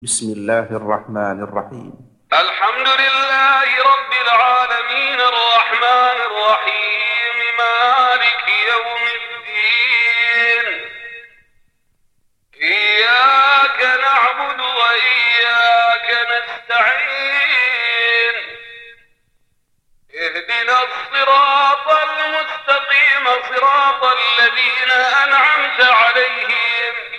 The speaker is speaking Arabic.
بسم الله الرحمن الرحيم. الحمد لله رب العالمين الرحمن الرحيم مالك يوم الدين. إياك نعبد وإياك نستعين. اهدنا الصراط المستقيم صراط الذين أنعمت عليهم